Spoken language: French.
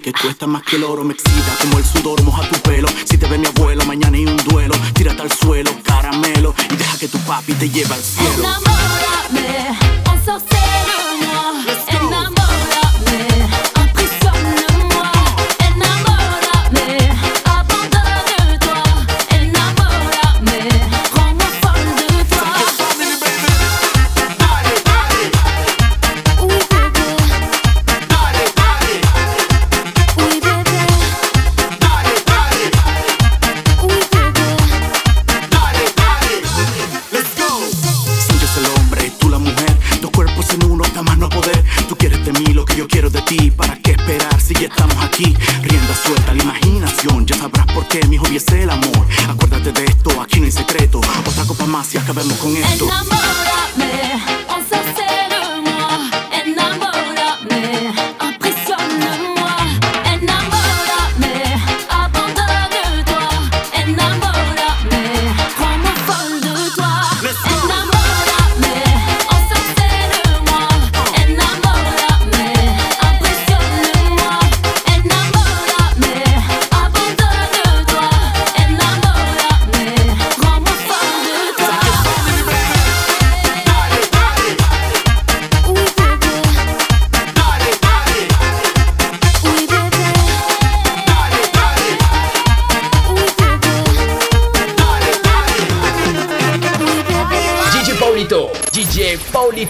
que cuesta más que el oro. Me excita como el sudor moja tu pelo. Si te ve mi abuelo, mañana hay un duelo. Tírate al suelo, caramelo, y deja que tu papi te lleve al cielo. Enamórame, ensorcelle-moi. Enamórame, impressionne-moi. Enamórame, abandonne-toi. Enamórame, rends-moi folle de toi. Oui bébé, oui bébé, oui bébé. Sánchez el hombre, tú la mujer. Dos cuerpos en uno, hasta más no poder. Tú quieres de mí lo que yo quiero de ti. ¿Para qué esperar si ya estamos aquí? Rienda suelta la imaginación. Ya sabrás por qué, mi hobby es el amor. Acuérdate de esto, aquí no hay secreto. Otra copa más y acabemos con esto. Enamórame, ensorcelle-moi. Enamórame, impressionne-moi. Enamórame, abandonne-toi. Enamórame, rends-moi folle de toi. Enamórame, ensorcelle-moi. Enamórame, impressionne-moi. Enamórame, abandonne-toi. Enamórame, rends-moi folle de toi. Oui bébé, oui bébé, oui bébé, oui bébé. DJ Paulito, DJ Paulito.